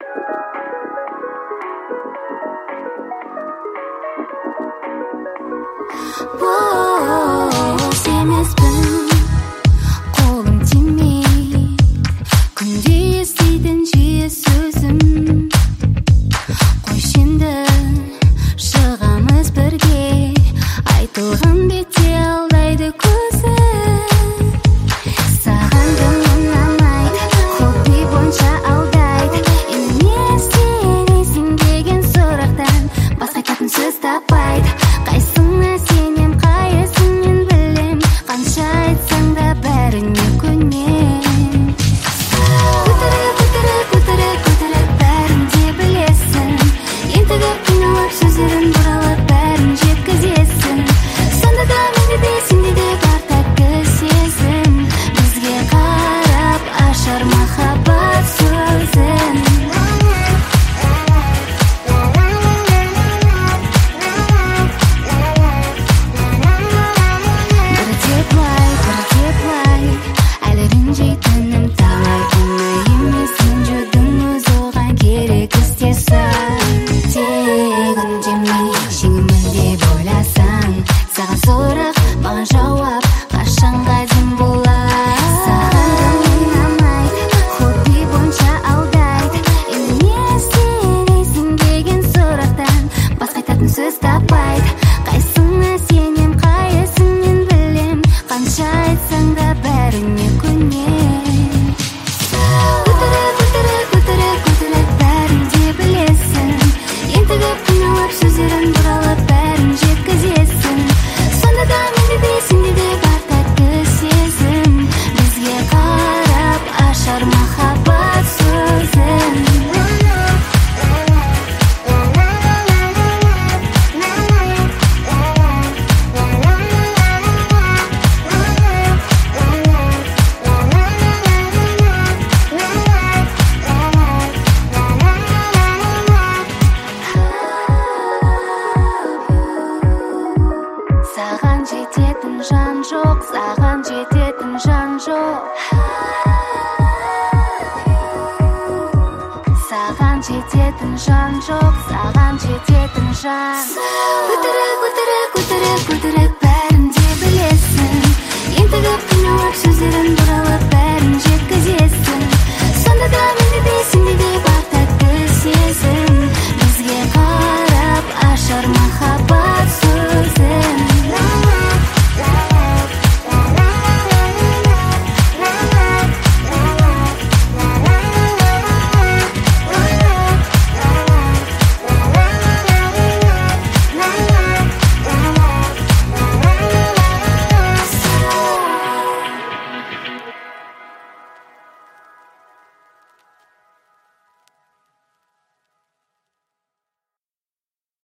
Sevmezbin, қолым тимей, күнде еститін жиі сөзім. Қойшы енді шығамыз бірге, айтылған бетте алдайды көзім. Саған көңілім ұнамайды, хобби бойынша алдайды. Енді не істейсің деген сұрақтан басқа айтатын сөз таппайды. Қайсыңа сенем, қайсыңнан білем, қанша айтсаң да бәріне көнем. Көтерек бәрін де білесің, ентігіп қиналып сөздерін бұралып бәрін жеткізесің. Сонда да менде де сенде де бар тәтті сезім, бізге қарап ашар махаббат сөзін. Әлі ренжейтінім талай күні емес, ренжудің өзі оған керек істесің. Тек үндемей жеңемін деп ойласаң, саған сұрақ маған жауап қашанға дейін болар. Саған көңілім ұнамайды, хобби бойынша алдайды. Енді не істейсің деген сұрақтан басқа айтатын сөз таппайды. Қайсыңа сенем, қайсыңнан білем, қанша айтсаң да бәріне көнем. Көтерек бәрін де білесің, ентігіп қиналып сөздерін бұралып бәрін жеткізесің. Сонда да менде де сенде де бар тәтті сезім, бізге қарап ашар махаббат сөзін. Саған жететін жан жоқ, саған жететін жан жоқ. Саған жететін жан жоқ, саған жететін жан. Көтерек бәрін де білесің, ентігіп қиналып сөздерін бұралып